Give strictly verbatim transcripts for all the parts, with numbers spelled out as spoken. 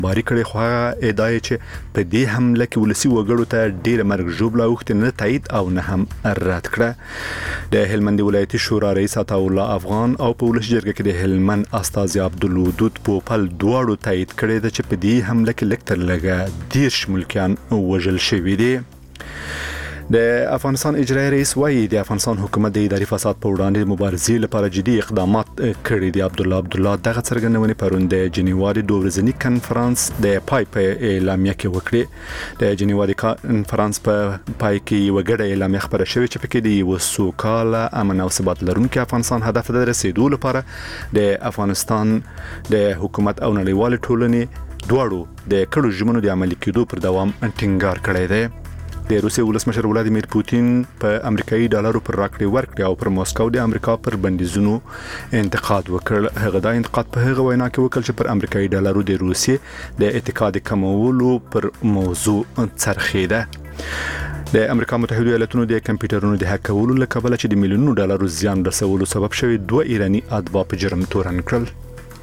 باری کړي خو هغه ادعای چې په دې حمله کې ولسی وګړو ته ډېر مرګ ژوبله وخت نه تایید او نه هم رد کړه. د هلمند ولایتي شورا رئیس عطاالله افغان او په ولس جرګه کې د هلمند استاذ عبدالودود پوپل دواړو تایید کړي د چې په دې حمله کې لکتر لګه دیرش ملکیان وژل شوي دي. د افغانستان اجرایي رئیس وايي د افغانستان حکومت د اداري فساد په وړاندې مبارزې لپاره جدي اقدامات کړي دي. عبدالله عبدالله دغه څرګندونې پرون د جنیوا د دوه ورځني کنفرانس د پای په اعلامیه کې وکړې. د جنیوا د کنفرانس په پای کې یو غړ اعلامیه خبره شوې چې پکې د یو سوکاله امن او ثبات لرونکي افغانستان هدف ته رسیدو لپاره د افغانستان د حکومت او نړیوال ټولنې دواړو د کړو ژمنو د عملي کېدو پر دوام ټینګار کړی دی. د روسیې ولسمشر ولادیمیر پوتین په امریکایي ډالرو پر راکړې ورکړې او پر موسکو د امریکا پر بندیزونو انتقاد وکړ. هغه دا انتقاد په هغه وینا کې وکړ چې پر امریکایي ډالرو د روسیې د اتکا د کمولو پر موضوع څرخیده. د امریکا متحده ایالاتونو د کمپیوټرونو د هک کولو له کبله چې د میلیونونو ډالرو زیان رسولو سبب شوی دوه ایرانی اتباع په جرم تورن کړل.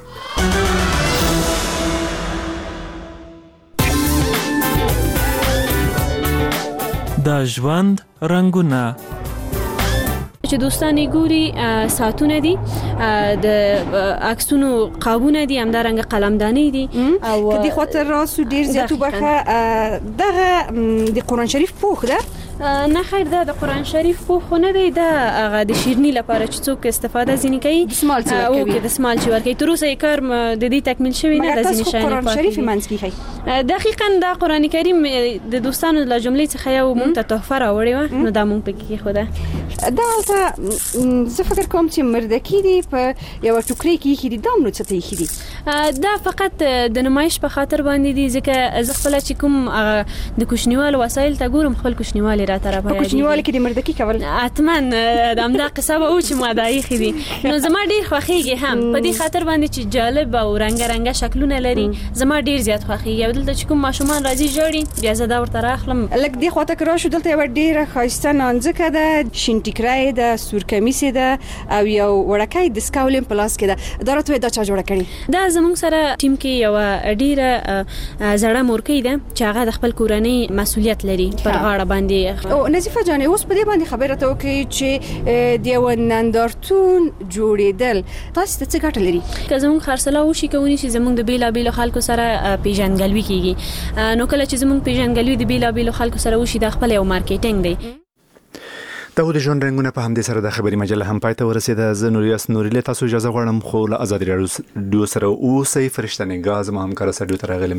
د ژوند رنگونه چې دوستان ګوري ساتونه دي د عکسونو قابونه دي همدارنګه قلمداني دي او کدي خاطر راسو ډیر زیاتو برخه دغه د قران شریف پوښ ده نه خیر ده د قران شریف پوښ نه دی د هغه د شیرنی لپاره چې څوک استفاده ځینې کوي د سمال چې او کې د سمال چې ورکوي تر اوسه کار د دې تکمیل شوی نه د ځینې شایانه قران شریف منځ کې دقیقاً د قران کریم د دوستانو د جملې څخه یو مونږ ته تحفه راوړی و نو دا مونږ پکې خو ده دا زه فکر کوم چې مردکی دي په یو ټوکري کې کې دي دام نو څه ته دي دا فقط د نمایش په خاطر باندې دي ځکه زه خپل چې کوم د کوشنیوال وسایل ته ګورم خپل کوشنیوال را طرف په کوشنیوال کې د مردکی کول اتمن د امدا قصه او چې مادای خدي نو زما ډیر خوخيږي هم په دې خاطر باندې چې جالب او رنگ رنگ شکلونه لري زما ډیر زیات خوخيږي او دلته چې کوم ماشومان راځي جوړي بیا زه دا ورته راخلم لکه دی خواته کرا شو دلته یو ډیره خاصه نانځکه ده شینټیکرای ده سور کمیس ده او یو وړکای د سکاولین پلاس کې ده دا راته دا چا جوړ کړي دا زموږ سره ټیم کې یو ډیره زړه مورکې ده چې هغه د خپل کورنۍ مسؤلیت لري پر غاړه باندې. او نظیفه جان اوس په دې باندې خبره ته وکړي چې د یو نندارتون جوړېدل تاسو ته څه ګټه لري؟ که زموږ خرڅلاو وشي کوي چې زموږ د بیلا بیلو خلکو سره پیژنګلوي کیږي نو کله چې زموږ پیژنګلوي د بیلا بیلو خلکو سره وشي د خپل یو مارکیټینګ دی. دا د ژوند رنگونه په همدې سره د خبري مجله هم پاتې ورسېده. زه نوریاس نوري له تاسو اجازه غواړم خو له آزادي رادیو سره اوسئ. فرشته نگاه زما همکار سره ډیو تر غلم